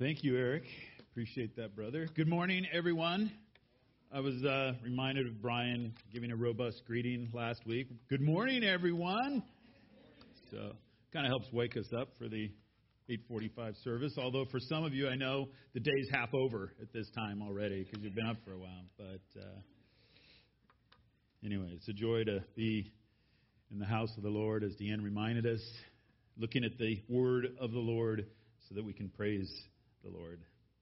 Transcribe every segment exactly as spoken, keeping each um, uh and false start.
Thank you, Eric. Appreciate that, brother. Good morning, everyone. I was uh, reminded of Brian giving a robust greeting last week. Good morning, everyone. So, kind of helps wake us up for the eight forty-five service. Although for some of you, I know the day's half over at this time already because you've been up for a while. But uh, anyway, it's a joy to be in the house of the Lord, as Deanne reminded us, looking at the word of the Lord so that we can praise the Lord.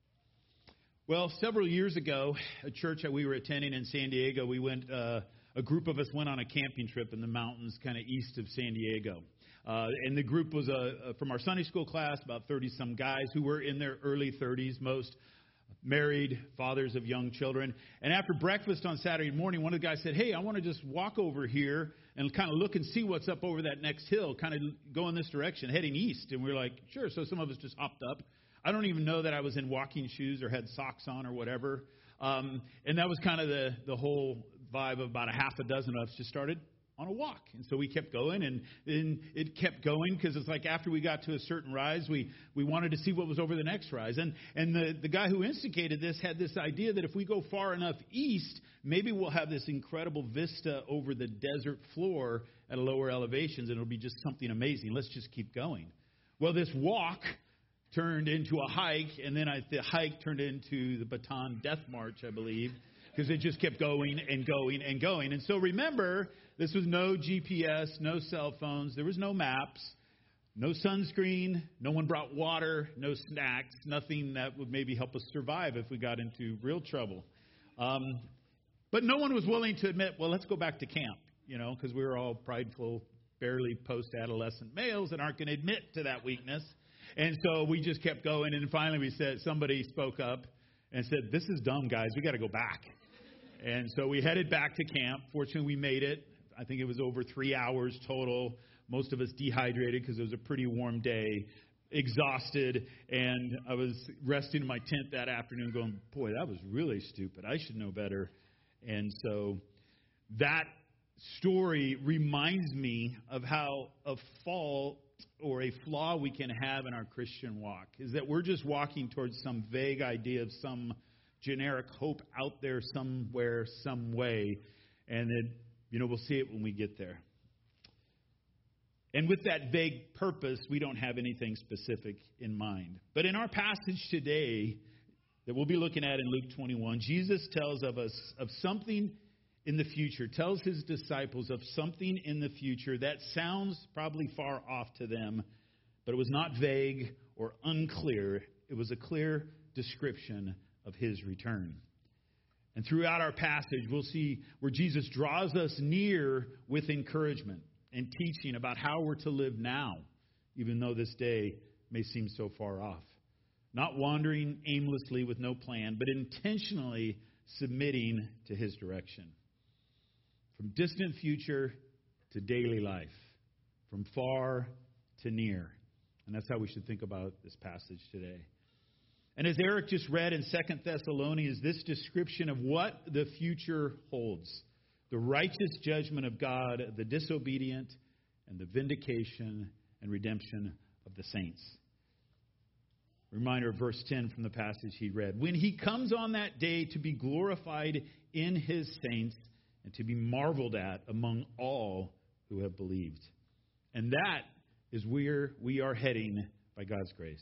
Well, several years ago, a church that we were attending in San Diego, we went. Uh, a group of us went on a camping trip in the mountains, kind of east of San Diego. Uh, and the group was uh, from our Sunday school class, about thirty-some guys who were in their early thirties, most married, fathers of young children. And after breakfast on Saturday morning, one of the guys said, "Hey, I want to just walk over here and kind of look and see what's up over that next hill, kind of go in this direction, heading east." And we were like, "Sure." So some of us just hopped up. I don't even know that I was in walking shoes or had socks on or whatever. Um, and that was kind of the, the whole vibe of about a half a dozen of us just started on a walk. And so we kept going, and then it kept going because it's like after we got to a certain rise, we, we wanted to see what was over the next rise. And and the, the guy who instigated this had this idea that if we go far enough east, maybe we'll have this incredible vista over the desert floor at a lower elevations, and it'll be just something amazing. Let's just keep going. Well, this walk turned into a hike, and then I, the hike turned into the Bataan Death March, I believe, because it just kept going and going and going. And so remember, this was no G P S, no cell phones, there was no maps, no sunscreen, no one brought water, no snacks, nothing that would maybe help us survive if we got into real trouble. Um, but no one was willing to admit, well, let's go back to camp, you know, because we were all prideful, barely post-adolescent males that aren't going to admit to that weakness. And so we just kept going, and finally we said, somebody spoke up and said, "This is dumb, guys. We got to go back." And so we headed back to camp. Fortunately, we made it. I think it was over three hours total. Most of us dehydrated because it was a pretty warm day, exhausted. And I was resting in my tent that afternoon going, boy, that was really stupid. I should know better. And so that story reminds me of how a fault or a flaw we can have in our Christian walk is that we're just walking towards some vague idea of some generic hope out there somewhere, some way, and that, you know, we'll see it when we get there. And with that vague purpose, we don't have anything specific in mind. But in our passage today that we'll be looking at in Luke twenty-one, Jesus tells of us of something in the future, tells his disciples of something in the future that sounds probably far off to them, but it was not vague or unclear. It was a clear description of his return. And throughout our passage, we'll see where Jesus draws us near with encouragement and teaching about how we're to live now, even though this day may seem so far off. Not wandering aimlessly with no plan, but intentionally submitting to his direction. From distant future to daily life, from far to near. And that's how we should think about this passage today. And as Eric just read in Second Thessalonians, this description of what the future holds. The righteous judgment of God, the disobedient, and the vindication and redemption of the saints. Reminder of verse ten from the passage he read. When he comes on that day to be glorified in his saints, and to be marveled at among all who have believed. And that is where we are heading by God's grace.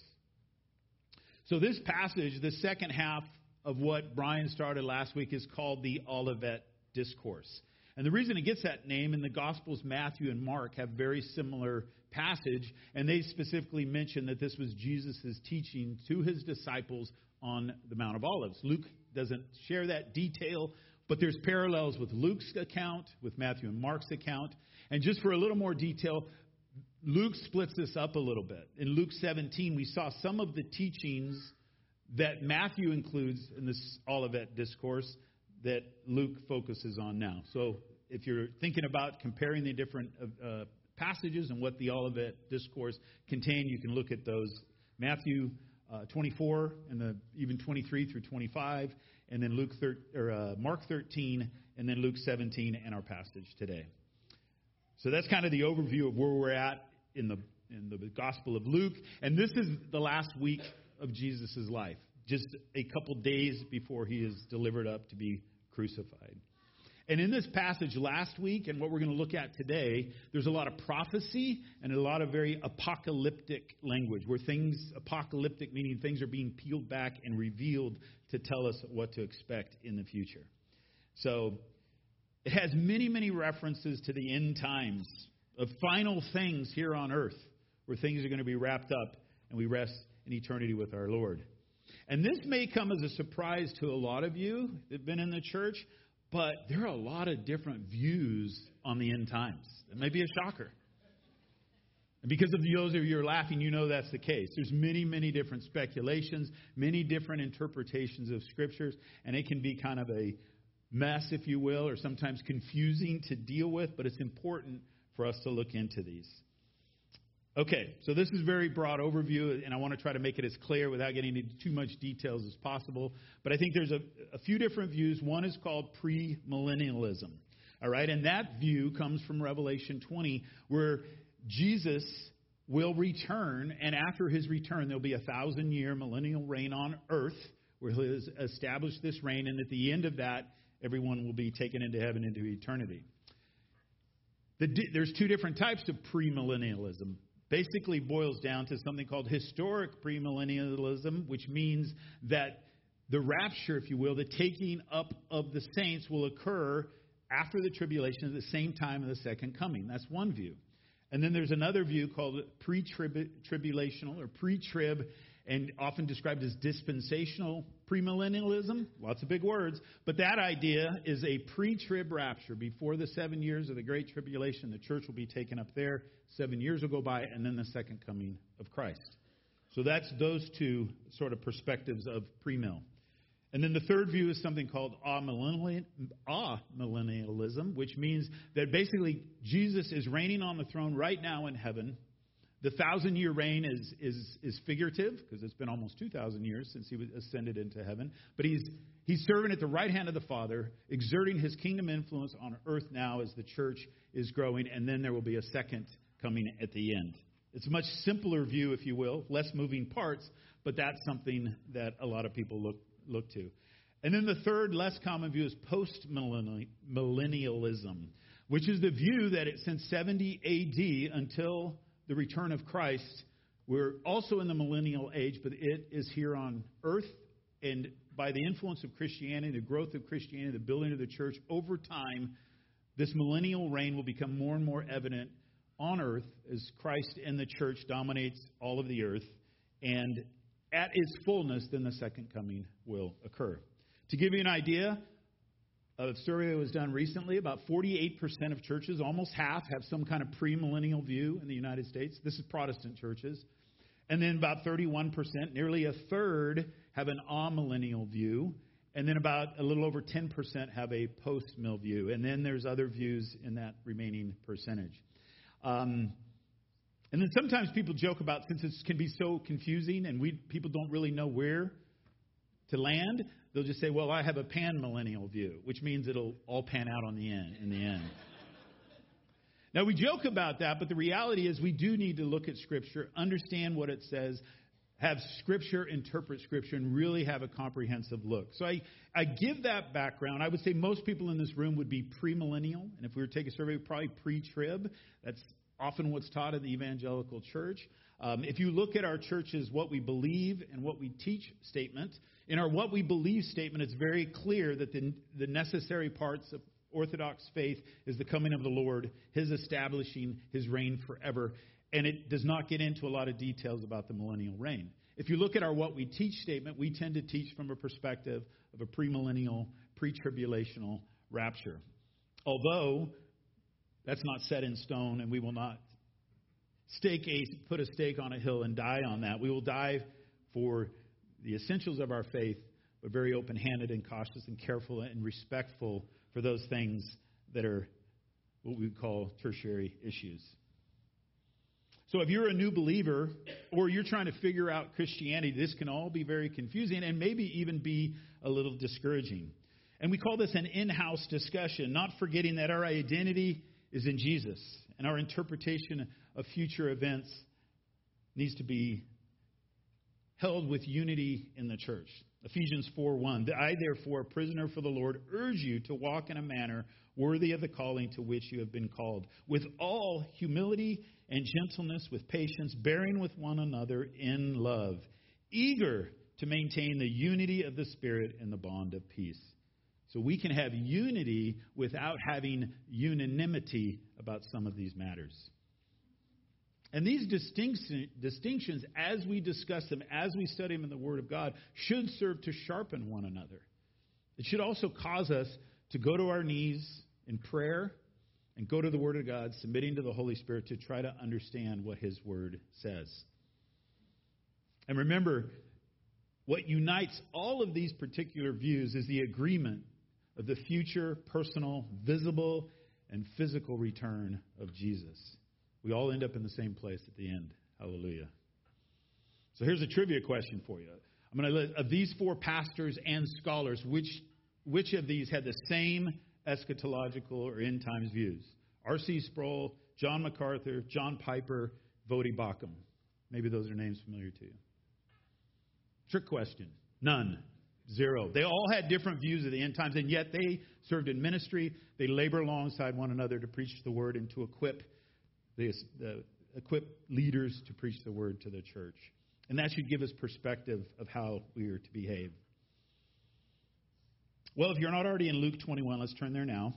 So this passage, the second half of what Brian started last week, is called the Olivet Discourse. And the reason it gets that name, in the Gospels, Matthew and Mark have very similar passage, and they specifically mention that this was Jesus' teaching to his disciples on the Mount of Olives. Luke doesn't share that detail, but there's parallels with Luke's account, with Matthew and Mark's account. And just for a little more detail, Luke splits this up a little bit. In Luke seventeen, we saw some of the teachings that Matthew includes in this Olivet Discourse that Luke focuses on now. So if you're thinking about comparing the different uh, passages and what the Olivet Discourse contain, you can look at those. Matthew uh, twenty-four and the, even twenty-three through twenty-five, and then Luke thir- or uh, Mark thirteen, and then Luke seventeen, and our passage today. So that's kind of the overview of where we're at in the in the Gospel of Luke. And this is the last week of Jesus' life, just a couple days before he is delivered up to be crucified. And in this passage last week and what we're going to look at today, there's a lot of prophecy and a lot of very apocalyptic language, where things, apocalyptic meaning things are being peeled back and revealed to tell us what to expect in the future. So it has many, many references to the end times, of final things here on earth, where things are going to be wrapped up and we rest in eternity with our Lord. And this may come as a surprise to a lot of you that have been in the church, but there are a lot of different views on the end times. It may be a shocker. And because of those of you who are laughing, you know that's the case. There's many, many different speculations, many different interpretations of scriptures, and it can be kind of a mess, if you will, or sometimes confusing to deal with, but it's important for us to look into these. Okay, so this is a very broad overview, and I want to try to make it as clear without getting into too much details as possible. But I think there's a, a few different views. One is called premillennialism. All right, and that view comes from Revelation twenty, where Jesus will return, and after his return, there'll be a thousand-year millennial reign on earth, where he'll establish this reign, and at the end of that, everyone will be taken into heaven into eternity. The, there's two different types of premillennialism. Basically boils down to something called historic premillennialism, which means that the rapture, if you will, the taking up of the saints will occur after the tribulation at the same time of the second coming. That's one view. And then there's another view called pre-tribulational or pre-trib, and often described as dispensational premillennialism. Lots of big words. But that idea is a pre-trib rapture. Before the seven years of the Great Tribulation, the church will be taken up there. Seven years will go by, and then the second coming of Christ. So that's those two sort of perspectives of premill. And then the third view is something called amillennialism, which means that basically Jesus is reigning on the throne right now in heaven. The thousand-year reign is is is figurative, because it's been almost two thousand years since he was ascended into heaven. But he's he's serving at the right hand of the Father, exerting his kingdom influence on earth now as the church is growing, and then there will be a second coming at the end. It's a much simpler view, if you will, less moving parts, but that's something that a lot of people look look to. And then the third, less common view is post-millennialism, which is the view that it, since seventy A D until the return of Christ, we're also in the millennial age, but it is here on earth. And by the influence of Christianity, the growth of Christianity, the building of the church, over time, this millennial reign will become more and more evident on earth as Christ and the church dominates all of the earth. And at its fullness, then the second coming will occur. To give you an idea, a survey that was done recently, about forty-eight percent of churches, almost half, have some kind of premillennial view in the United States. This is Protestant churches. And then about thirty-one percent, nearly a third, have an amillennial view. And then about a little over ten percent have a post-mill view. And then there's other views in that remaining percentage. Um, and then sometimes people joke about, since it can be so confusing and we people don't really know where to land, they'll just say, well, I have a pan-millennial view, which means it'll all pan out on the end, in the end. Now, we joke about that, but the reality is we do need to look at Scripture, understand what it says, have Scripture interpret Scripture, and really have a comprehensive look. So I, I give that background. I would say most people in this room would be premillennial, and if we were to take a survey, probably pre-trib. That's often what's taught in the evangelical church. Um, if you look at our church's what we believe and what we teach statement, in our what we believe statement, it's very clear that the, the necessary parts of Orthodox faith is the coming of the Lord, his establishing his reign forever. And it does not get into a lot of details about the millennial reign. If you look at our what we teach statement, we tend to teach from a perspective of a premillennial, pre-tribulational rapture. Although that's not set in stone, and we will not stake a, put a stake on a hill and die on that. We will die for the essentials of our faith, but very open-handed and cautious and careful and respectful for those things that are what we would call tertiary issues. So if you're a new believer or you're trying to figure out Christianity, this can all be very confusing and maybe even be a little discouraging. And we call this an in-house discussion, not forgetting that our identity is in Jesus, and our interpretation of future events needs to be held with unity in the church. Ephesians four one, I therefore, a prisoner for the Lord, urge you to walk in a manner worthy of the calling to which you have been called, with all humility and gentleness, with patience, bearing with one another in love, eager to maintain the unity of the Spirit in the bond of peace. So we can have unity without having unanimity about some of these matters. And these distinction, distinctions, as we discuss them, as we study them in the Word of God, should serve to sharpen one another. It should also cause us to go to our knees in prayer and go to the Word of God, submitting to the Holy Spirit to try to understand what His Word says. And remember, what unites all of these particular views is the agreement of the future, personal, visible, and physical return of Jesus. We all end up in the same place at the end. Hallelujah. So here's a trivia question for you. I'm going to list of these four pastors and scholars, which which of these had the same eschatological or end times views? R C Sproul, John MacArthur, John Piper, Voddie Baucham. Maybe those are names familiar to you. Trick question. None. Zero. They all had different views of the end times, and yet they served in ministry. They labor alongside one another to preach the word and to equip the, the equip leaders to preach the word to the church. And that should give us perspective of how we are to behave. Well, if you're not already in Luke twenty-one, let's turn there now.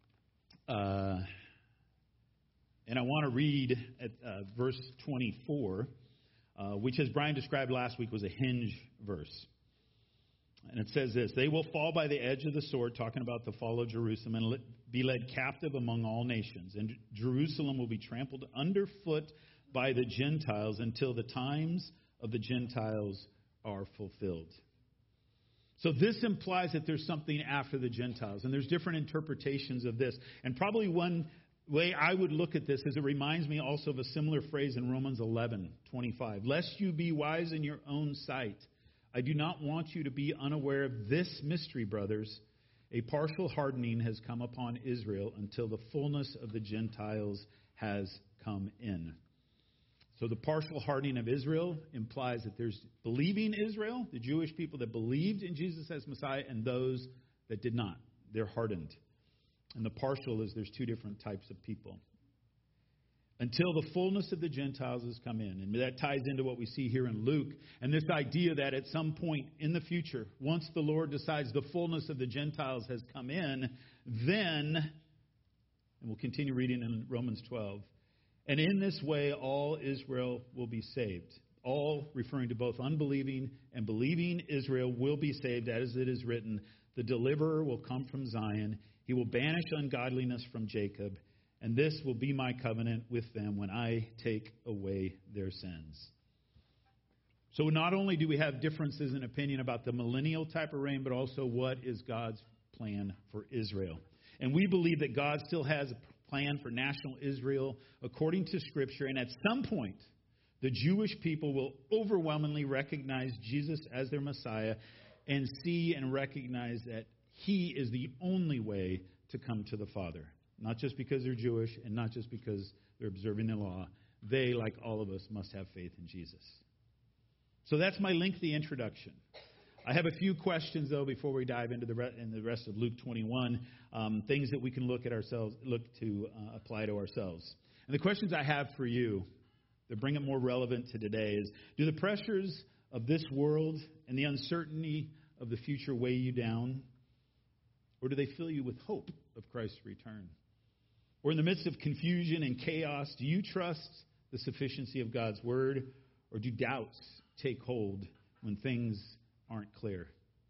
Uh, and I want to read at uh, verse twenty-four, uh, which, as Brian described last week, was a hinge verse. And it says this, they will fall by the edge of the sword, talking about the fall of Jerusalem, and be led captive among all nations. And Jerusalem will be trampled underfoot by the Gentiles until the times of the Gentiles are fulfilled. So this implies that there's something after the Gentiles. And there's different interpretations of this. And probably one way I would look at this is it reminds me also of a similar phrase in Romans eleven twenty-five. Lest you be wise in your own sight, I do not want you to be unaware of this mystery, brothers. A partial hardening has come upon Israel until the fullness of the Gentiles has come in. So the partial hardening of Israel implies that there's believing Israel, the Jewish people that believed in Jesus as Messiah, and those that did not. They're hardened. And the partial is there's two different types of people. Until the fullness of the Gentiles has come in. And that ties into what we see here in Luke. And this idea that at some point in the future, once the Lord decides the fullness of the Gentiles has come in, then, and we'll continue reading in Romans twelve, and in this way all Israel will be saved. All referring to both unbelieving and believing Israel will be saved, as it is written, the deliverer will come from Zion. He will banish ungodliness from Jacob. And this will be my covenant with them when I take away their sins. So not only do we have differences in opinion about the millennial type of reign, but also what is God's plan for Israel. And we believe that God still has a plan for national Israel according to Scripture. And at some point, the Jewish people will overwhelmingly recognize Jesus as their Messiah and see and recognize that He is the only way to come to the Father. Not just because they're Jewish and not just because they're observing the law. They, like all of us, must have faith in Jesus. So that's my lengthy introduction. I have a few questions, though, before we dive into the, re- in the rest of Luke twenty-one, um, things that we can look at ourselves, look to uh, apply to ourselves. And the questions I have for you that bring it more relevant to today is, do the pressures of this world and the uncertainty of the future weigh you down? Or do they fill you with hope of Christ's return? Or in the midst of confusion and chaos, do you trust the sufficiency of God's word? Or do doubts take hold when things aren't clear?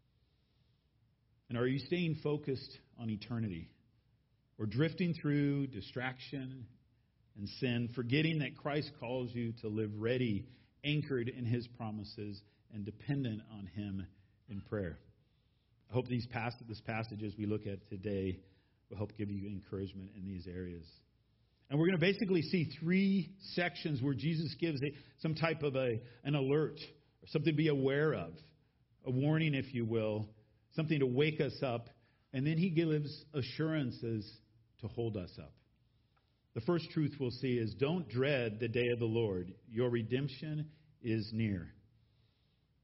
And are you staying focused on eternity? Or drifting through distraction and sin, forgetting that Christ calls you to live ready, anchored in His promises, and dependent on Him in prayer? I hope these pass- this passage as we look at today will help give you encouragement in these areas. And we're going to basically see three sections where Jesus gives a, some type of a, an alert, or something to be aware of, a warning, if you will, something to wake us up, and then He gives assurances to hold us up. The first truth we'll see is, don't dread the day of the Lord. Your redemption is near.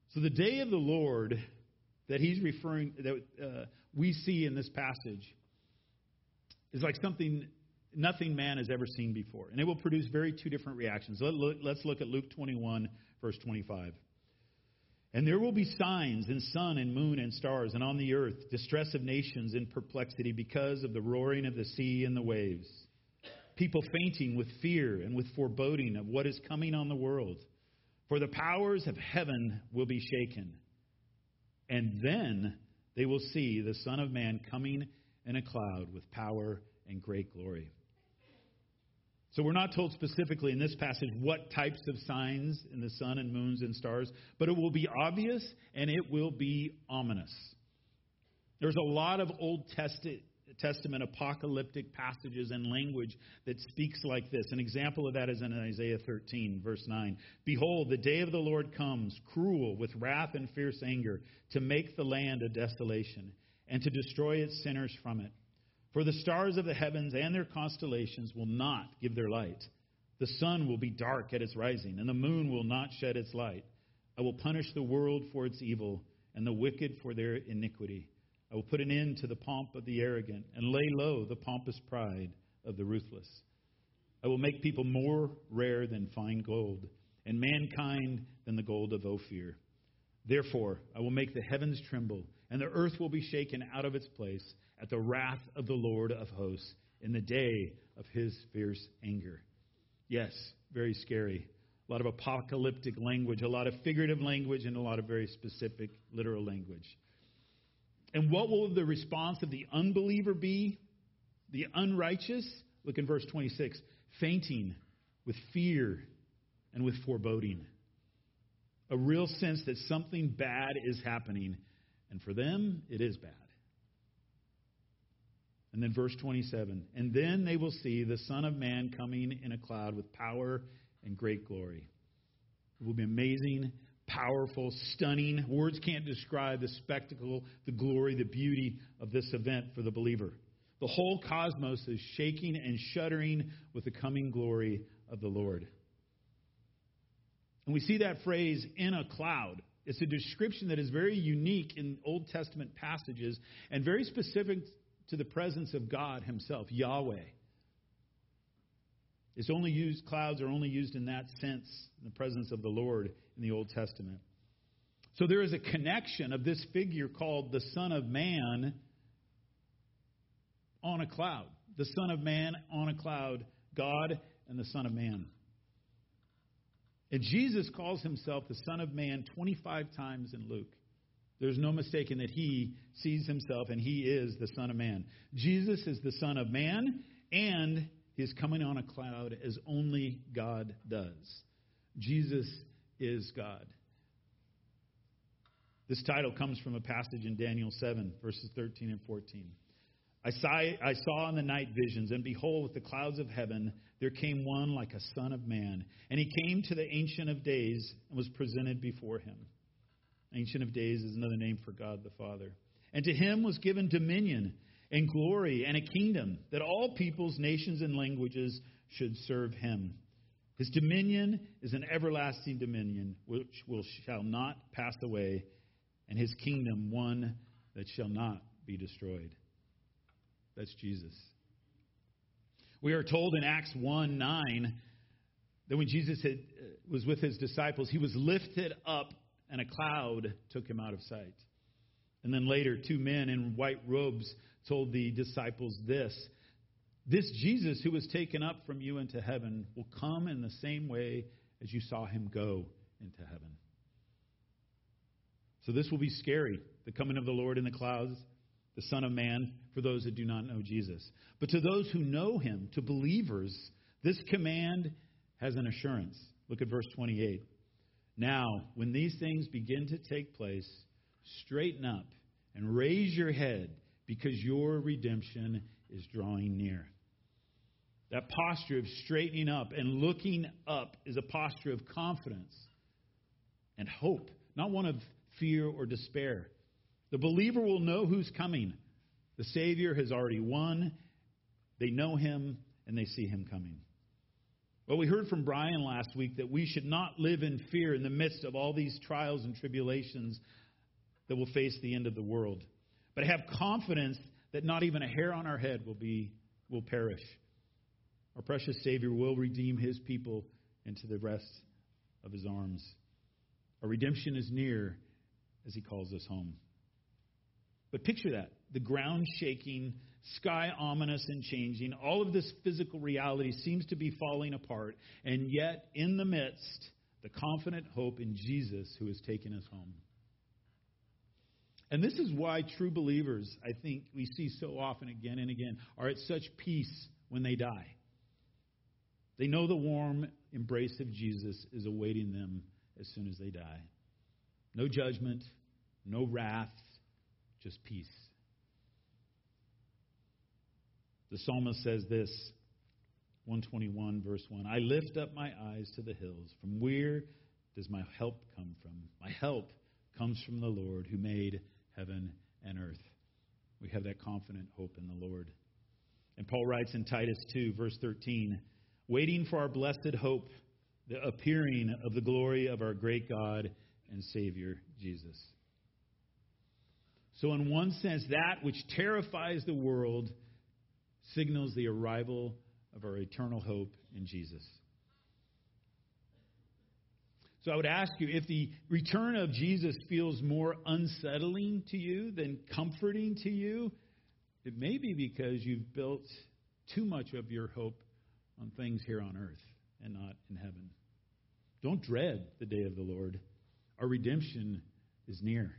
So the day of the Lord that he's referring, that uh, we see in this passage is like something nothing man has ever seen before. And it will produce very two different reactions. Let, look, let's look at Luke twenty-one, verse twenty-five. And there will be signs in sun and moon and stars, and on the earth distress of nations in perplexity because of the roaring of the sea and the waves. People fainting with fear and with foreboding of what is coming on the world. For the powers of heaven will be shaken. And then they will see the Son of Man coming in a cloud with power and great glory. So we're not told specifically in this passage what types of signs in the sun and moons and stars, but it will be obvious and it will be ominous. There's a lot of Old Testament apocalyptic passages and language that speaks like this. An example of that is in Isaiah thirteen, verse nine. Behold, the day of the Lord comes, cruel, with wrath and fierce anger, to make the land a desolation, and to destroy its sinners from it. For the stars of the heavens and their constellations will not give their light. The sun will be dark at its rising, and the moon will not shed its light. I will punish the world for its evil, and the wicked for their iniquity. I will put an end to the pomp of the arrogant, and lay low the pompous pride of the ruthless. I will make people more rare than fine gold, and mankind than the gold of Ophir. Therefore, I will make the heavens tremble, and the earth will be shaken out of its place at the wrath of the Lord of hosts in the day of his fierce anger. Yes, very scary. A lot of apocalyptic language, a lot of figurative language, and a lot of very specific literal language. And what will the response of the unbeliever be? The unrighteous? Look in verse twenty-six. Fainting with fear and with foreboding. A real sense that something bad is happening. And for them, it is bad. And then verse twenty-seven. And then they will see the Son of Man coming in a cloud with power and great glory. It will be amazing, powerful, stunning. Words can't describe the spectacle, the glory, the beauty of this event for the believer. The whole cosmos is shaking and shuddering with the coming glory of the Lord. And we see that phrase, in a cloud. It's a description that is very unique in Old Testament passages and very specific to the presence of God himself, Yahweh. It's only used, clouds are only used in that sense, in the presence of the Lord in the Old Testament. So there is a connection of this figure called the Son of Man on a cloud. The Son of Man on a cloud, God and the Son of Man. And Jesus calls himself the Son of Man twenty-five times in Luke. There's no mistaking that he sees himself and he is the Son of Man. Jesus is the Son of Man, and he is coming on a cloud as only God does. Jesus is God. This title comes from a passage in Daniel seven, verses thirteen and fourteen. I saw, I saw in the night visions, and behold, with the clouds of heaven, there came one like a son of man. And he came to the Ancient of Days and was presented before him. Ancient of Days is another name for God the Father. And to him was given dominion and glory and a kingdom, that all peoples, nations, and languages should serve him. His dominion is an everlasting dominion, which will shall not pass away, and his kingdom one that shall not be destroyed. That's Jesus. We are told in Acts one nine that when Jesus had, was with his disciples, he was lifted up and a cloud took him out of sight. And then later, two men in white robes told the disciples this: this Jesus who was taken up from you into heaven will come in the same way as you saw him go into heaven. So this will be scary, the coming of the Lord in the clouds, the Son of Man, for those that do not know Jesus. But to those who know him, to believers, this command has an assurance. Look at verse twenty-eight. Now, when these things begin to take place, straighten up and raise your head, because your redemption is drawing near. That posture of straightening up and looking up is a posture of confidence and hope, not one of fear or despair. The believer will know who's coming. The Savior has already won. They know him and they see him coming. Well, we heard from Brian last week that we should not live in fear in the midst of all these trials and tribulations that will face the end of the world, but have confidence that not even a hair on our head will be will perish. Our precious Savior will redeem His people into the rest of His arms. Our redemption is near as He calls us home. But picture that. The ground shaking, sky ominous and changing. All of this physical reality seems to be falling apart. And yet, in the midst, the confident hope in Jesus who has taken us home. And this is why true believers, I think we see so often again and again, are at such peace when they die. They know the warm embrace of Jesus is awaiting them as soon as they die. No judgment, no wrath, just peace. The psalmist says this, one twenty-one, verse one, I lift up my eyes to the hills. From where does my help come from? My help comes from the Lord who made heaven and earth. We have that confident hope in the Lord. And Paul writes in Titus two, verse thirteen, waiting for our blessed hope, the appearing of the glory of our great God and Savior, Jesus. So in one sense, that which terrifies the world signals the arrival of our eternal hope in Jesus. So I would ask you, if the return of Jesus feels more unsettling to you than comforting to you, it may be because you've built too much of your hope on things here on earth and not in heaven. Don't dread the day of the Lord. Our redemption is near.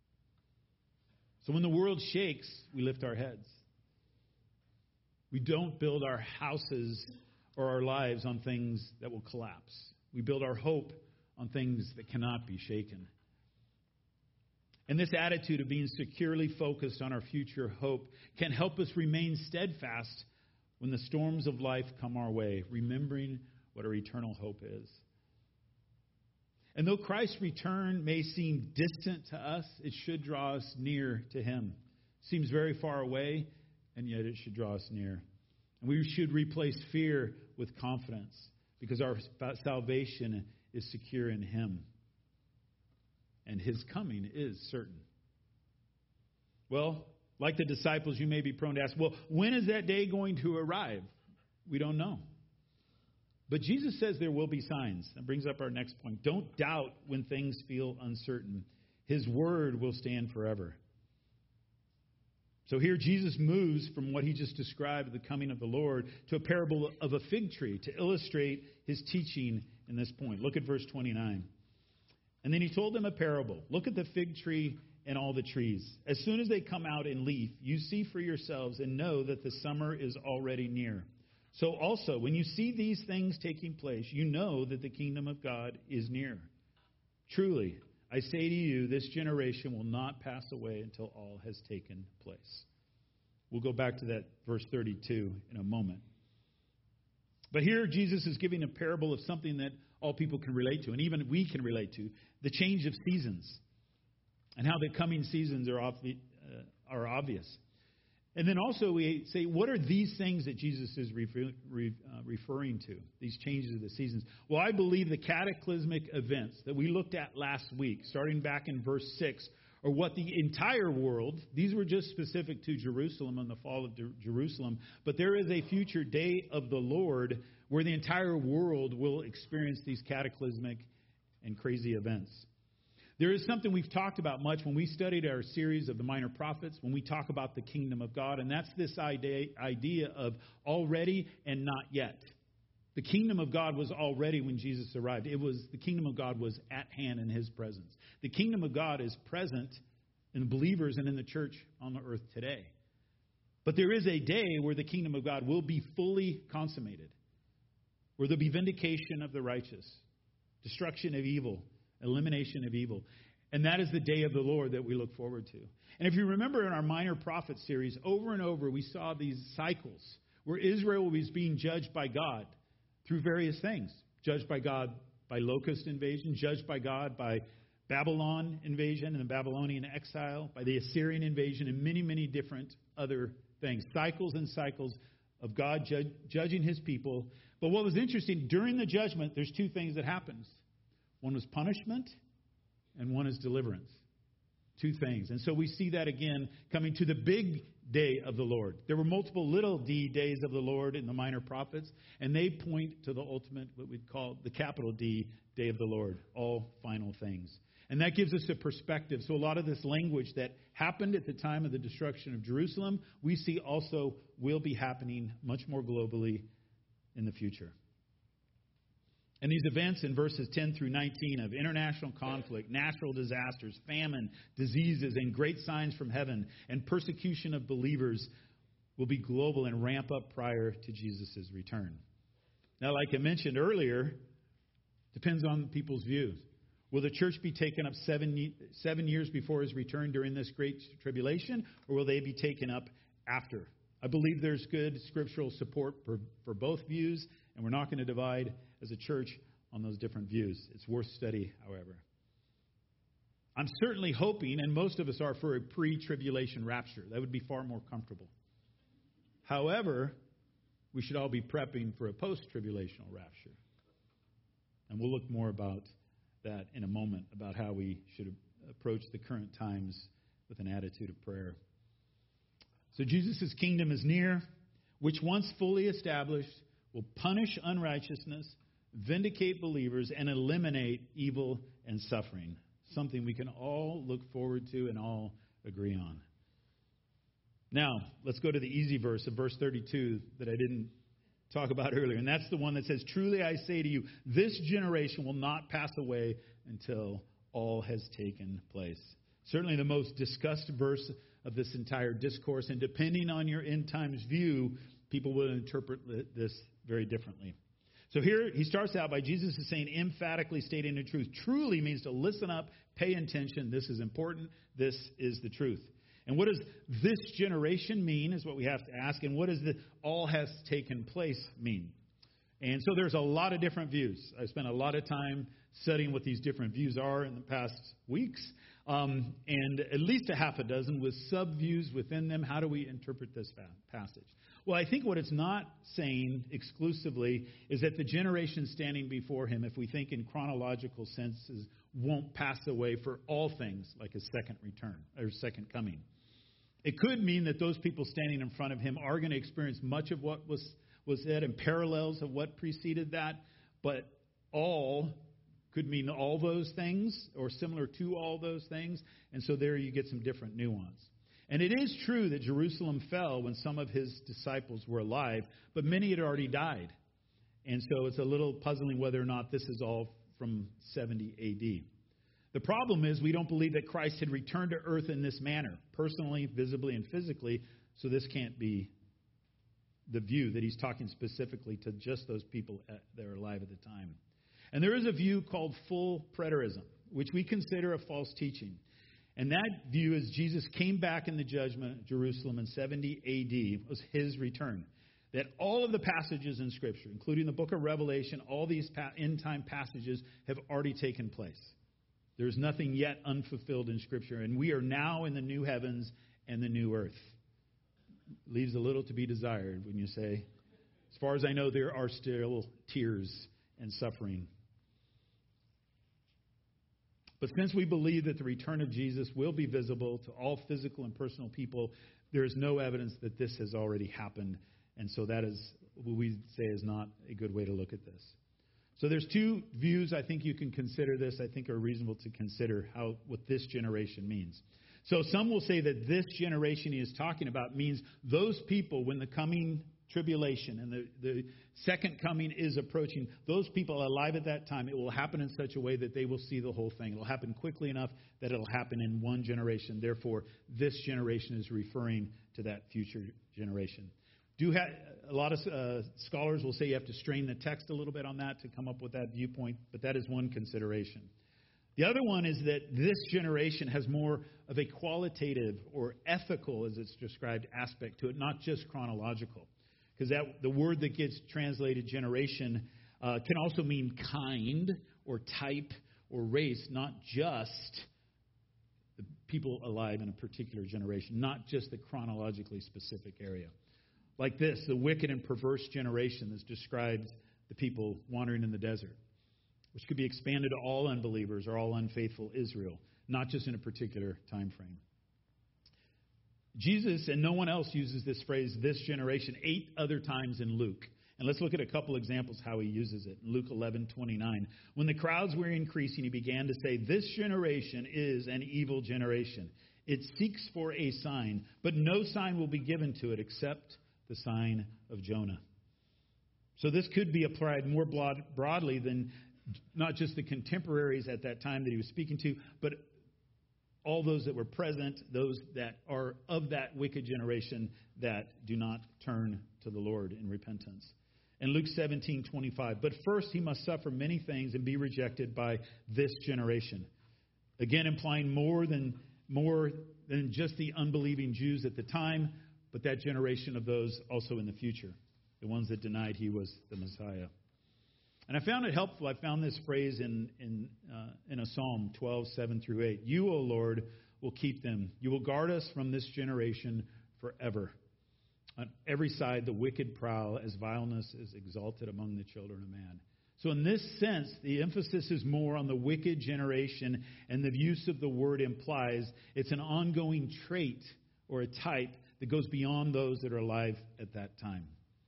So when the world shakes, we lift our heads. We don't build our houses or our lives on things that will collapse. We build our hope on things that cannot be shaken. And this attitude of being securely focused on our future hope can help us remain steadfast when the storms of life come our way, remembering what our eternal hope is. And though Christ's return may seem distant to us, it should draw us near to Him. It seems very far away, and yet it should draw us near. And we should replace fear with confidence, because our salvation is secure in Him. And His coming is certain. Well, like the disciples, you may be prone to ask, well, when is that day going to arrive? We don't know. But Jesus says there will be signs. That brings up our next point. Don't doubt when things feel uncertain. His word will stand forever. So here Jesus moves from what he just described, the coming of the Lord, to a parable of a fig tree to illustrate his teaching in this point. Look at verse twenty-nine. And then he told them a parable. Look at the fig tree and all the trees. As soon as they come out in leaf, you see for yourselves and know that the summer is already near. So also, when you see these things taking place, you know that the kingdom of God is near. Truly, I say to you, this generation will not pass away until all has taken place. We'll go back to that verse thirty-two in a moment. But here Jesus is giving a parable of something that all people can relate to, and even we can relate to, the change of seasons, and how the coming seasons are, obvi- uh, are obvious. And then also we say, what are these things that Jesus is refer- re- uh, referring to, these changes of the seasons? Well, I believe the cataclysmic events that we looked at last week, starting back in verse six, are what the entire world, these were just specific to Jerusalem and the fall of Jer- Jerusalem, but there is a future day of the Lord where the entire world will experience these cataclysmic and crazy events. There is something we've talked about much when we studied our series of the Minor Prophets, when we talk about the kingdom of God, and that's this idea, idea of already and not yet. The kingdom of God was already when Jesus arrived. It was the kingdom of God was at hand in his presence. The kingdom of God is present in believers and in the church on the earth today. But there is a day where the kingdom of God will be fully consummated, where there'll be vindication of the righteous, destruction of evil, elimination of evil. And that is the day of the Lord that we look forward to. And if you remember in our Minor Prophet series, over and over we saw these cycles where Israel was being judged by God through various things. Judged by God by locust invasion, judged by God by Babylon invasion and the Babylonian exile, by the Assyrian invasion, and many, many different other things. Cycles and cycles of God ju- judging his people. But what was interesting, during the judgment, there's two things that happens. One was punishment, and one is deliverance. Two things. And so we see that again coming to the big day of the Lord. There were multiple little d days of the Lord in the minor prophets, and they point to the ultimate, what we'd call the capital D, day of the Lord, all final things. And that gives us a perspective. So a lot of this language that happened at the time of the destruction of Jerusalem, we see also will be happening much more globally in the future. And these events in verses ten through nineteen of international conflict, natural disasters, famine, diseases, and great signs from heaven, and persecution of believers will be global and ramp up prior to Jesus' return. Now, like I mentioned earlier, depends on people's views. Will the church be taken up seven, seven years before his return during this great tribulation, or will they be taken up after? I believe there's good scriptural support for, for both views, and we're not going to divide as a church on those different views. It's worth study, however. I'm certainly hoping, and most of us are, for a pre-tribulation rapture. That would be far more comfortable. However, we should all be prepping for a post-tribulational rapture. And we'll look more about that in a moment, about how we should approach the current times with an attitude of prayer. So Jesus' kingdom is near, which once fully established will punish unrighteousness, vindicate believers, and eliminate evil and suffering. Something we can all look forward to and all agree on. Now, let's go to the easy verse of verse thirty-two that I didn't talk about earlier. And that's the one that says, "Truly I say to you, this generation will not pass away until all has taken place." Certainly the most discussed verse of this entire discourse. And depending on your end times view, people will interpret this very differently. So here he starts out by Jesus is saying, emphatically stating the truth. Truly means to listen up, pay attention. This is important. This is the truth. And what does this generation mean is what we have to ask. And what does the all has taken place mean? And so there's a lot of different views. I spent a lot of time studying what these different views are in the past weeks. Um, and at least a half a dozen with sub-views within them. How do we interpret this passage? Well, I think what it's not saying exclusively is that the generation standing before him, if we think in chronological senses, won't pass away for all things like his second return or second coming. It could mean that those people standing in front of him are going to experience much of what was, was said and parallels of what preceded that, but all could mean all those things or similar to all those things. And so there you get some different nuance. And it is true that Jerusalem fell when some of his disciples were alive, but many had already died. And so it's a little puzzling whether or not this is all from seventy A D. The problem is we don't believe that Christ had returned to earth in this manner, personally, visibly, and physically, so this can't be the view that he's talking specifically to just those people that are alive at the time. And there is a view called full preterism, which we consider a false teaching. And that view is Jesus came back in the judgment of Jerusalem in seventy A D. It was his return. That all of the passages in Scripture, including the book of Revelation, all these end-time passages have already taken place. There's nothing yet unfulfilled in Scripture. And we are now in the new heavens and the new earth. Leaves a little to be desired when you say, as far as I know, there are still tears and suffering. But since we believe that the return of Jesus will be visible to all physical and personal people, there is no evidence that this has already happened. And so that is what we say is not a good way to look at this. So there's two views I think you can consider this, I think are reasonable to consider how what this generation means. So some will say that this generation he is talking about means those people when the coming tribulation and the, the second coming is approaching, those people alive at that time, it will happen in such a way that they will see the whole thing. It will happen quickly enough that it will happen in one generation. Therefore, this generation is referring to that future generation. Do ha- a lot of uh, scholars will say you have to strain the text a little bit on that to come up with that viewpoint, but that is one consideration. The other one is that this generation has more of a qualitative or ethical, as it's described, aspect to it, not just chronological. Because that the word that gets translated generation uh, can also mean kind or type or race, not just the people alive in a particular generation, not just the chronologically specific area. like this, the wicked and perverse generation that's described the people wandering in the desert, which could be expanded to all unbelievers or all unfaithful Israel, not just in a particular time frame. Jesus and no one else uses this phrase, this generation, eight other times in Luke. And let's look at a couple examples how he uses it. In Luke eleven twenty-nine, when the crowds were increasing, he began to say, this generation is an evil generation. It seeks for a sign, but no sign will be given to it except the sign of Jonah. So this could be applied more broad, broadly than not just the contemporaries at that time that he was speaking to, but all those that were present, those that are of that wicked generation that do not turn to the Lord in repentance. In Luke seventeen twenty-five, but first he must suffer many things and be rejected by this generation. Again, implying more than more than just the unbelieving Jews at the time, but that generation of those also in the future, the ones that denied he was the Messiah. And I found it helpful. I found this phrase in in uh, in a Psalm twelve, seven through eight. You, O Lord, will keep them. You will guard us from this generation forever. On every side, the wicked prowl as vileness is exalted among the children of man. So in this sense, the emphasis is more on the wicked generation, and the use of the word implies it's an ongoing trait or a type that goes beyond those that are alive at that time.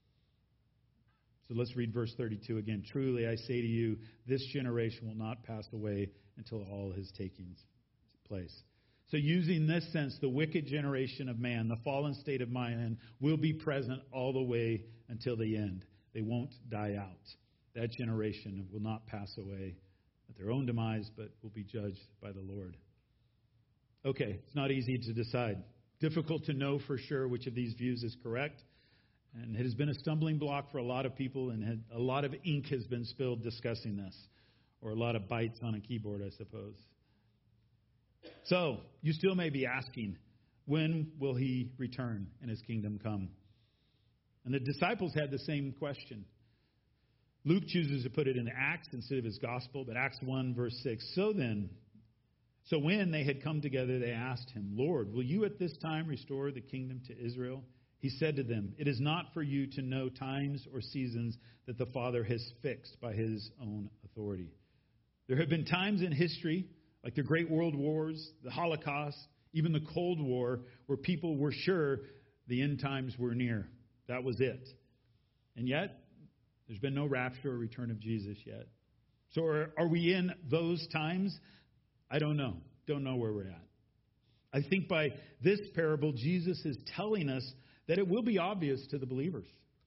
So let's read verse thirty-two again. Truly, I say to you, this generation will not pass away until all has taken place. So using this sense, the wicked generation of man, the fallen state of man, will be present all the way until the end. They won't die out. That generation will not pass away at their own demise, but will be judged by the Lord. Okay, it's not easy to decide. Difficult to know for sure which of these views is correct. And it has been a stumbling block for a lot of people, and a lot of ink has been spilled discussing this, or a lot of bites on a keyboard, I suppose. So, you still may be asking, when will he return and his kingdom come? And the disciples had the same question. Luke chooses to put it in Acts instead of his gospel, but Acts one, verse six. So then, so when they had come together, they asked him, Lord, will you at this time restore the kingdom to Israel? He said to them, it is not for you to know times or seasons that the Father has fixed by his own authority. There have been times in history, like the Great World Wars, the Holocaust, even the Cold War, where people were sure the end times were near. That was it. And yet, there's been no rapture or return of Jesus yet. So are, are we in those times? I don't know. Don't know where we're at. I think by this parable, Jesus is telling us that it will be obvious to the believers.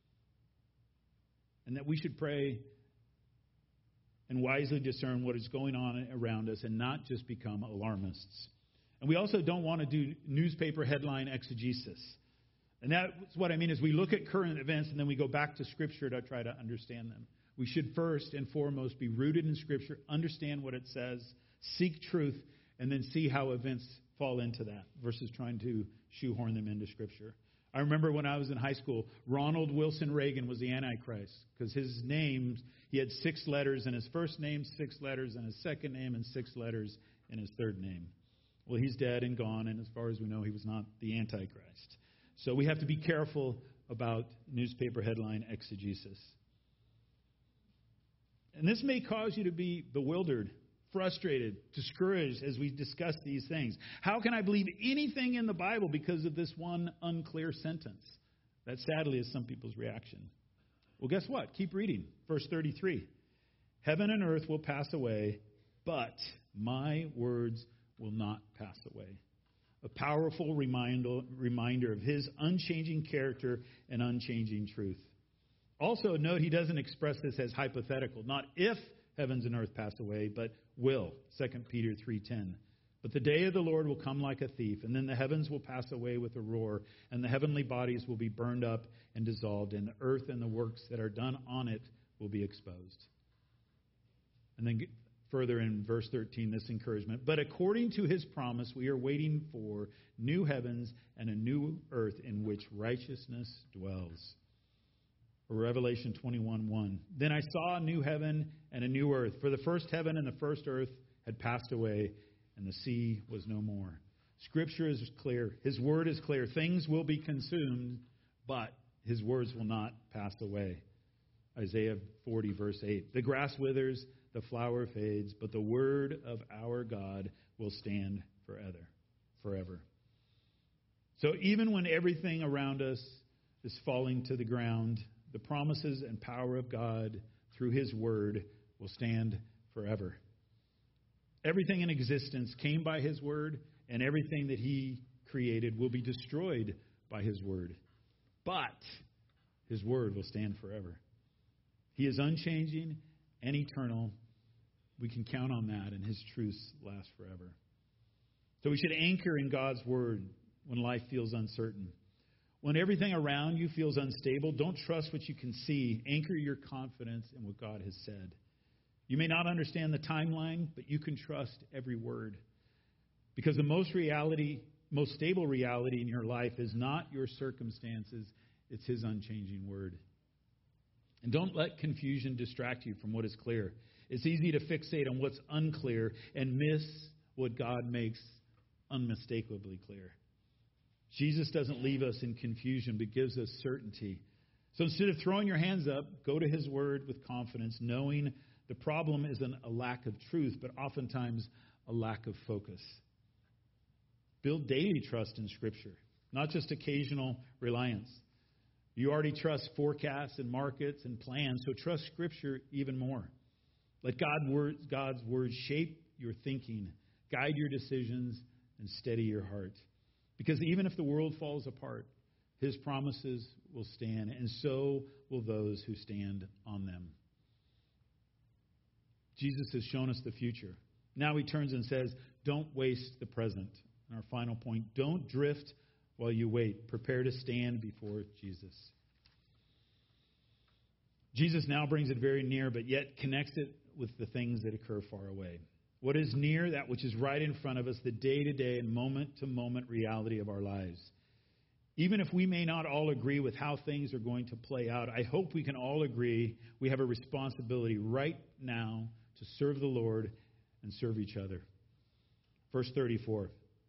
And that we should pray and wisely discern what is going on around us and not just become alarmists. And we also don't want to do newspaper headline exegesis. And that's what I mean is we look at current events and then we go back to Scripture to try to understand them. We should first and foremost be rooted in Scripture, understand what it says, seek truth, and then see how events fall into that versus trying to shoehorn them into Scripture. I remember when I was in high school, Ronald Wilson Reagan was the Antichrist because his name, he had six letters in his first name, six letters in his second name, and six letters in his third name. Well, he's dead and gone, and as far as we know, he was not the Antichrist. So we have to be careful about newspaper headline exegesis. And this may cause you to be bewildered, frustrated, discouraged as we discuss these things. How can I believe anything in the Bible because of this one unclear sentence? That sadly is some people's reaction. Well, guess what? Keep reading. Verse thirty-three. Heaven and earth will pass away, but my words will not pass away. A powerful reminder, reminder of his unchanging character and unchanging truth. Also, note he doesn't express this as hypothetical. Not if heavens and earth pass away, but will. Second Peter three ten. But the day of the Lord will come like a thief, and then the heavens will pass away with a roar, and the heavenly bodies will be burned up and dissolved, and the earth and the works that are done on it will be exposed. And then further in verse thirteen, this encouragement. But according to his promise, we are waiting for new heavens and a new earth in which righteousness dwells. Or Revelation twenty-one one. Then I saw a new heaven and a new earth. For the first heaven and the first earth had passed away, and the sea was no more. Scripture is clear. His word is clear. Things will be consumed, but his words will not pass away. Isaiah forty, verse eight. The grass withers, the flower fades, but the word of our God will stand forever. Forever. So even when everything around us is falling to the ground, the promises and power of God through his word will stand forever. Everything in existence came by his word, and everything that he created will be destroyed by his word. But his word will stand forever. He is unchanging and eternal. We can count on that, and his truths last forever. So we should anchor in God's word when life feels uncertain. When everything around you feels unstable, don't trust what you can see. Anchor your confidence in what God has said. You may not understand the timeline, but you can trust every word. Because the most reality, most stable reality in your life is not your circumstances, it's his unchanging word. And don't let confusion distract you from what is clear. It's easy to fixate on what's unclear and miss what God makes unmistakably clear. Jesus doesn't leave us in confusion, but gives us certainty. So instead of throwing your hands up, go to his word with confidence, knowing the problem isn't a lack of truth, but oftentimes a lack of focus. Build daily trust in Scripture, not just occasional reliance. You already trust forecasts and markets and plans, so trust Scripture even more. Let God word, God's word shape your thinking, guide your decisions, and steady your heart. Because even if the world falls apart, his promises will stand, and so will those who stand on them. Jesus has shown us the future. Now he turns and says, don't waste the present. And our final point, don't drift while you wait. Prepare to stand before Jesus. Jesus now brings it very near, but yet connects it with the things that occur far away. What is near, that which is right in front of us, the day-to-day and moment-to-moment reality of our lives. Even if we may not all agree with how things are going to play out, I hope we can all agree we have a responsibility right now to serve the Lord and serve each other. Verse thirty-four.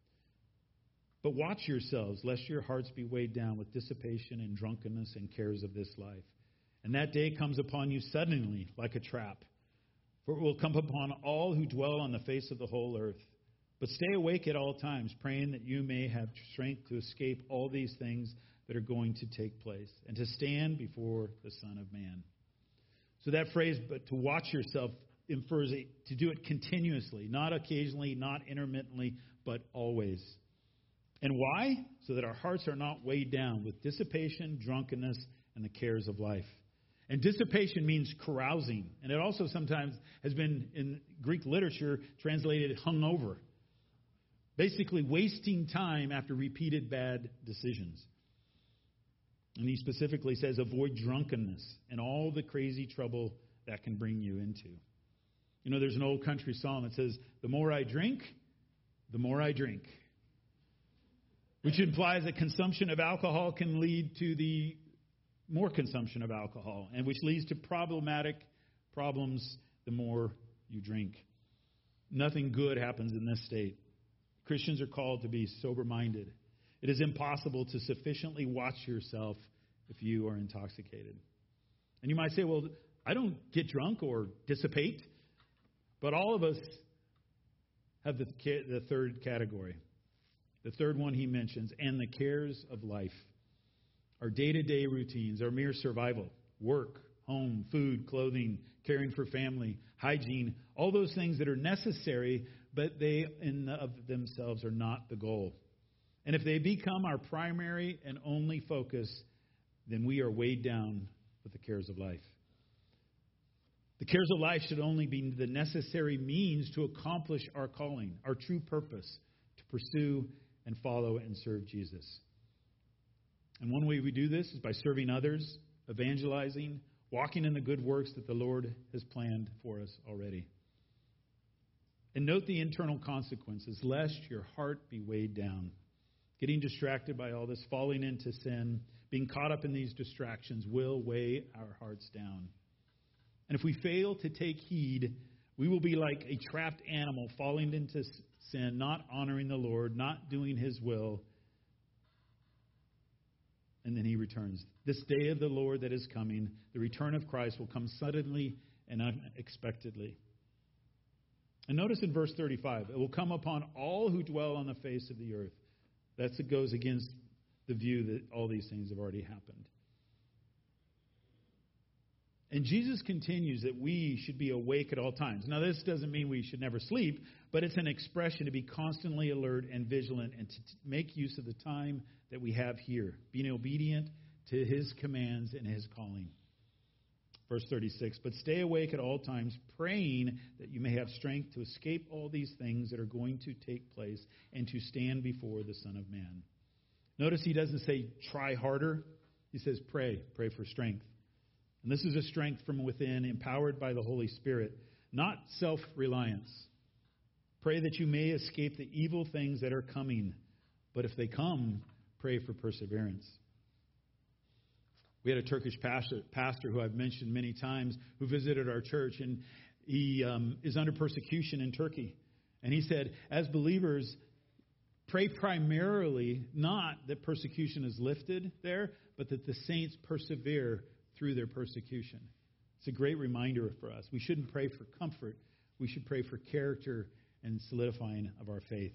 But watch yourselves, lest your hearts be weighed down with dissipation and drunkenness and cares of this life. And that day comes upon you suddenly like a trap. For it will come upon all who dwell on the face of the whole earth. But stay awake at all times, praying that you may have strength to escape all these things that are going to take place, and to stand before the Son of Man. So that phrase, but to watch yourself, infers to do it continuously, not occasionally, not intermittently, but always. And why? So that our hearts are not weighed down with dissipation, drunkenness, and the cares of life. And dissipation means carousing. And it also sometimes has been, in Greek literature, translated hungover. Basically, wasting time after repeated bad decisions. And he specifically says, avoid drunkenness and all the crazy trouble that can bring you into. You know, there's an old country song that says, the more I drink, the more I drink. Which implies that consumption of alcohol can lead to the more consumption of alcohol, and which leads to problematic problems the more you drink. Nothing good happens in this state. Christians are called to be sober-minded. It is impossible to sufficiently watch yourself if you are intoxicated. And you might say, well, I don't get drunk or dissipate. But all of us have the, the third category. The third one he mentions, and the cares of life. Our day-to-day routines, our mere survival, work, home, food, clothing, caring for family, hygiene, all those things that are necessary, but they in of themselves are not the goal. And if they become our primary and only focus, then we are weighed down with the cares of life. The cares of life should only be the necessary means to accomplish our calling, our true purpose, to pursue and follow and serve Jesus. And one way we do this is by serving others, evangelizing, walking in the good works that the Lord has planned for us already. And note the internal consequences, lest your heart be weighed down. Getting distracted by all this, falling into sin, being caught up in these distractions will weigh our hearts down. And if we fail to take heed, we will be like a trapped animal falling into sin, not honoring the Lord, not doing his will. And then he returns. This day of the Lord that is coming, the return of Christ, will come suddenly and unexpectedly. And notice in verse thirty-five, it will come upon all who dwell on the face of the earth. That goes against the view that all these things have already happened. And Jesus continues that we should be awake at all times. Now, this doesn't mean we should never sleep, but it's an expression to be constantly alert and vigilant and to make use of the time that we have here, being obedient to his commands and his calling. Verse thirty-six, but stay awake at all times, praying that you may have strength to escape all these things that are going to take place and to stand before the Son of Man. Notice he doesn't say try harder. He says pray, pray for strength. And this is a strength from within, empowered by the Holy Spirit, not self-reliance. Pray that you may escape the evil things that are coming. But if they come, pray for perseverance. We had a Turkish pastor, pastor who I've mentioned many times who visited our church, and he um, is under persecution in Turkey. And he said, as believers, pray primarily not that persecution is lifted there, but that the saints persevere through their persecution. It's a great reminder for us. We shouldn't pray for comfort. We should pray for character and solidifying of our faith.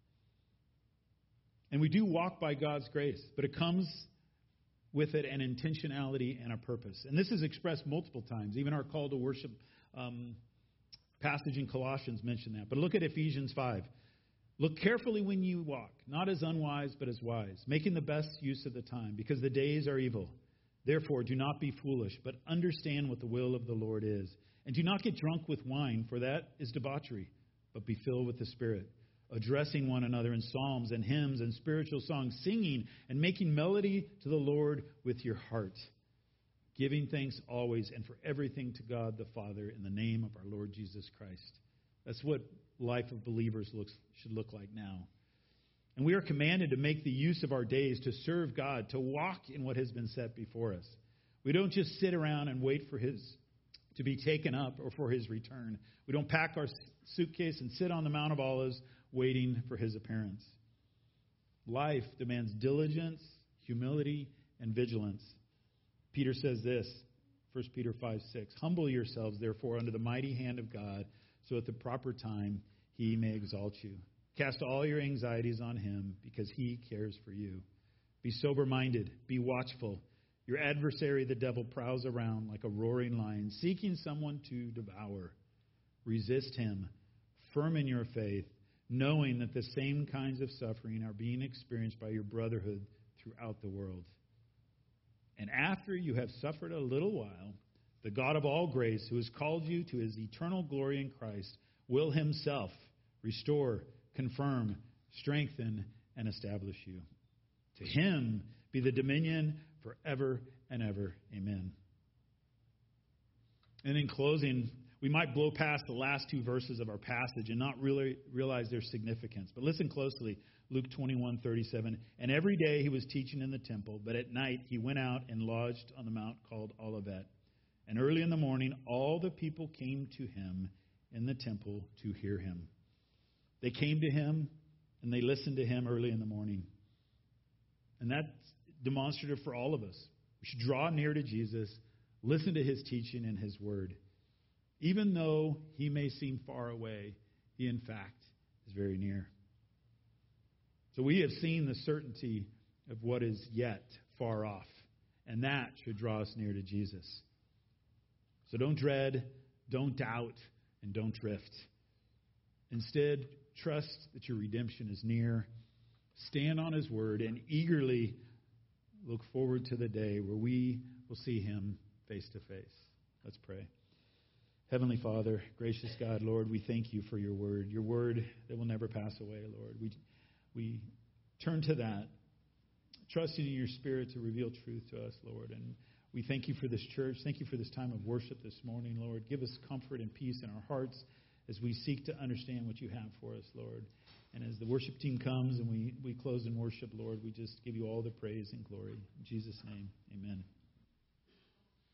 And we do walk by God's grace, but it comes with it an intentionality and a purpose. And this is expressed multiple times. Even our call to worship um, passage in Colossians mentioned that. But look at Ephesians five. Look carefully when you walk, not as unwise, but as wise, making the best use of the time, because the days are evil. Therefore, do not be foolish, but understand what the will of the Lord is. And do not get drunk with wine, for that is debauchery, but be filled with the Spirit, addressing one another in psalms and hymns and spiritual songs, singing and making melody to the Lord with your heart, giving thanks always and for everything to God the Father in the name of our Lord Jesus Christ. That's what life of believers looks should look like now. And we are commanded to make the use of our days to serve God, to walk in what has been set before us. We don't just sit around and wait for his to be taken up or for his return. We don't pack our suitcase and sit on the Mount of Olives waiting for his appearance. Life demands diligence, humility, and vigilance. Peter says this, First Peter five six, humble yourselves, therefore, under the mighty hand of God, so at the proper time he may exalt you. Cast all your anxieties on him, because he cares for you. Be sober-minded. Be watchful. Your adversary, the devil, prowls around like a roaring lion, seeking someone to devour. Resist him, firm in your faith, knowing that the same kinds of suffering are being experienced by your brotherhood throughout the world. And after you have suffered a little while, the God of all grace, who has called you to his eternal glory in Christ, will himself restore, confirm, strengthen, and establish you. To him be the dominion forever and ever. Amen. And in closing, we might blow past the last two verses of our passage and not really realize their significance. But listen closely. Luke twenty-one thirty-seven. And every day he was teaching in the temple, but at night he went out and lodged on the mount called Olivet. And early in the morning all the people came to him in the temple to hear him. They came to him and they listened to him early in the morning. And that's demonstrative for all of us. We should draw near to Jesus, listen to his teaching and his word. Even though he may seem far away, he in fact is very near. So we have seen the certainty of what is yet far off, and that should draw us near to Jesus. So don't dread, don't doubt, and don't drift. Instead, trust that your redemption is near. Stand on his word and eagerly look forward to the day where we will see him face to face. Let's pray. Heavenly Father, gracious God, Lord, we thank you for your word, your word that will never pass away, Lord. We we turn to that, trusting in your Spirit to reveal truth to us, Lord. And we thank you for this church. Thank you for this time of worship this morning, Lord. Give us comfort and peace in our hearts as we seek to understand what you have for us, Lord. And as the worship team comes and we, we close in worship, Lord, we just give you all the praise and glory. In Jesus' name, amen.